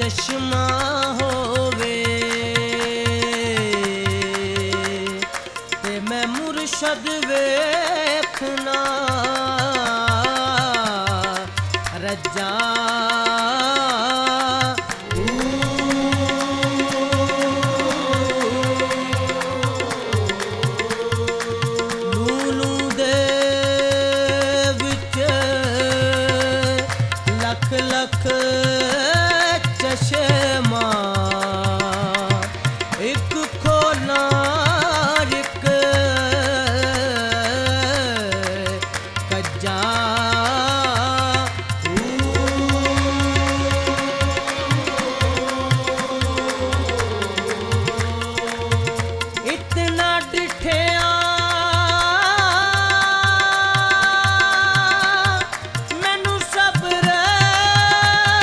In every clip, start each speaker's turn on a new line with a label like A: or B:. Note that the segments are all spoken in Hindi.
A: चश्मा होवे ते मैं मुर्शद वेखना रज्जा लूलू दे विच लख लख चश्मा एक खोना एक कज्जा इतना डिठिया मैनू सब्र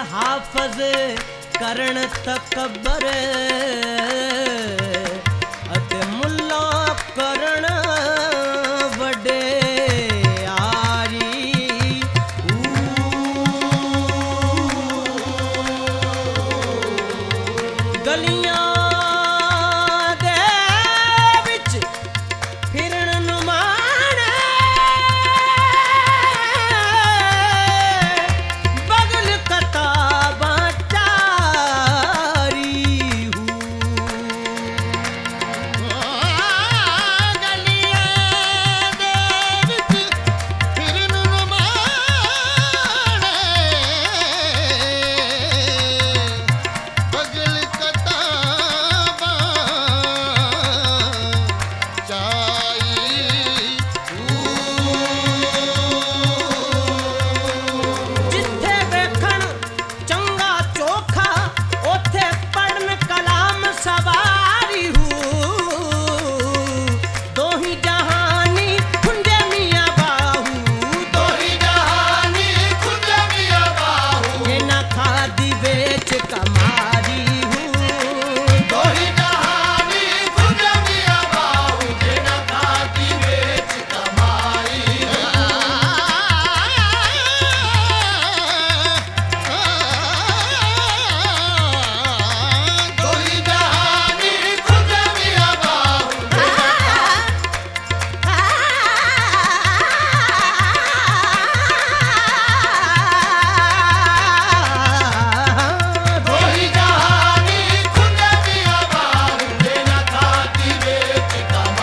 A: हाफज करण तकबर अते मुल्ला करण वडे आरी गलियां दे विच फिरन नु माणे बगल कताबां चारी
B: गलियां दे विच फिरन नु माणे बगल कताबां
A: जिथे देखण चंगा चोखा ओथे पढ़न कलाम सवारी दोही जहानी खुंजे मियां बाहू
B: दोही जहानी खुंजे मियां बाहू
A: ये ना खादी बेच कमारी
B: दोही जहानी खुंजे मियां बाहू जे न खाती बेच कमाई दोही जहानी खुंजे मियां बाहू दोही जहानी खुंजे मियां बाहू जे न खाती बेच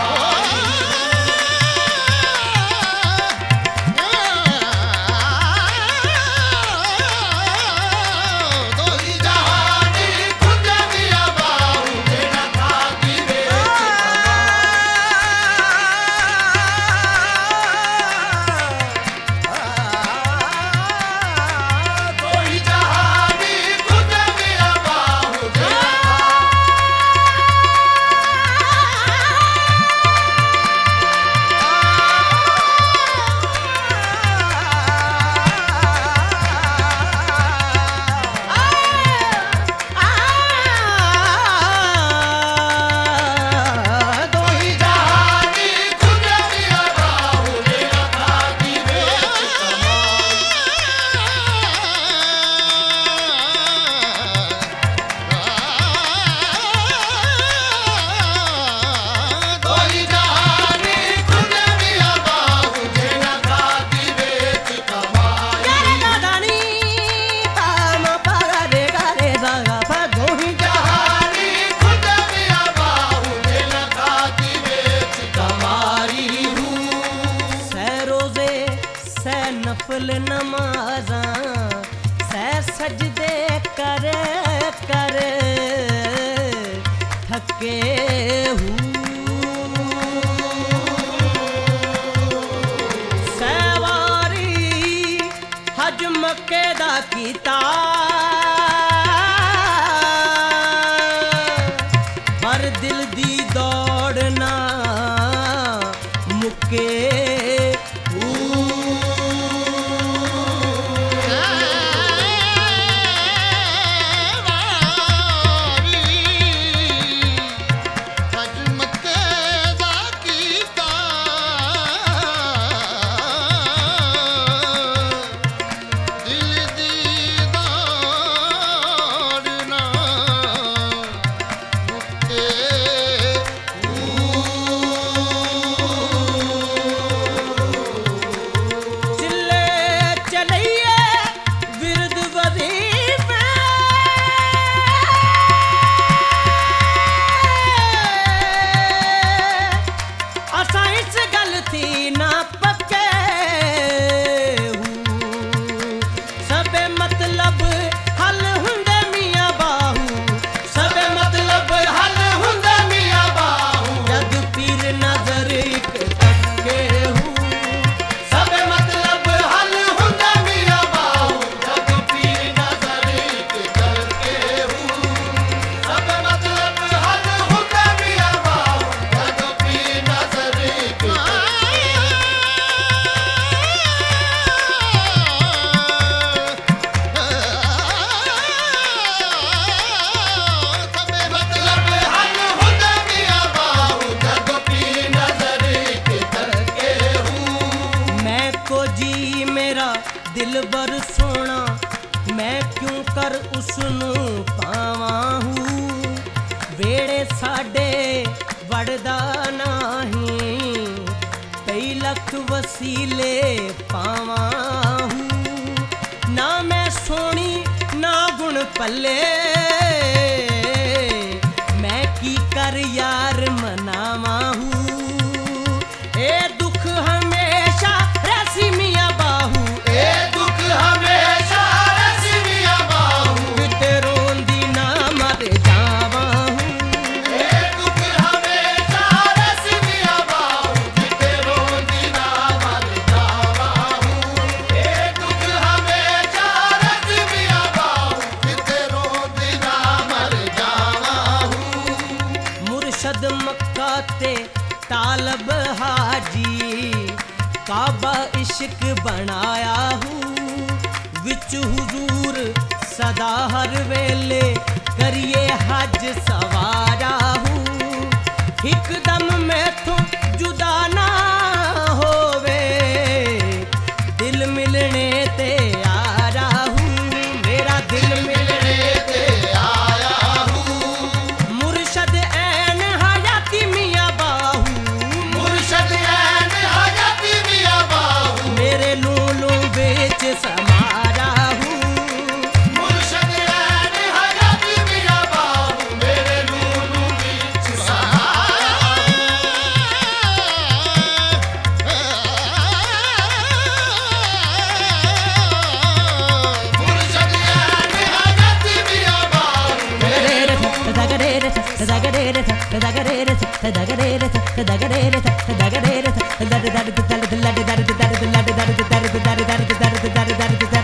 B: कमाई दोही जहानी खुंजे मियां बाहू जे न खाती बेच दोही जहानी खुंजे मियां बाहू जे दोही जहानी खुंजे मियां बाहू जे न खाती बेच कमाई दोही जहानी खुंजे मियां बाहू जे न खाती बेच कमाई
A: दादानी ताम पारे गारे दागा पा दोही
B: जहानी खुंजे मियां बाहू जे न खाती बेच कमाई
A: सै रोजे सै नफल नमाज़ां सै सजदे कर कर थके सै वारी हज मक्के दा कीता पर दिल दी दौड़ ना मुके
B: दिल दी
A: वड़दा नाही, कई लख वसीले पावां ना मैं सोनी ना गुण पल्ले, मैं की कर यार मनावां। ए दुख हमेशा रसी मियां बाहू,
B: ए दुख हमेशा रसी मियां बाहू,
A: किते रोंदी ना मर जावां।
B: ए दुख हमेशा रसी मियां बाहू, किते रोंदी ना मर जावां। ए दुख हमेशा रसी मियां बाहू, किते रोंदी ना मर जावां।
A: मुर्शद मक्का ते तालब हाजी, काबा इश्क बनाया हूँ, विच हुजूर सदा हर वेले करिए हज सवारा हूँ। हिकदम मैथों जुदा ना होवे, दिल मिलने ते आया हूँ, मेरा दिल मिलने
B: ते आया हूँ।
A: मुर्शद ऐन हयाती मियां बाहू,
B: मुर्शद ऐन हयाती मियां बाहू,
A: मेरे लूलू बेच समारा हूँ।
B: मुर्शद ऐन हयाती मियां बाहू, मेरे लूलू बीच सहारा। मुर्शद ऐन हयाती मियां बाहू,
A: दर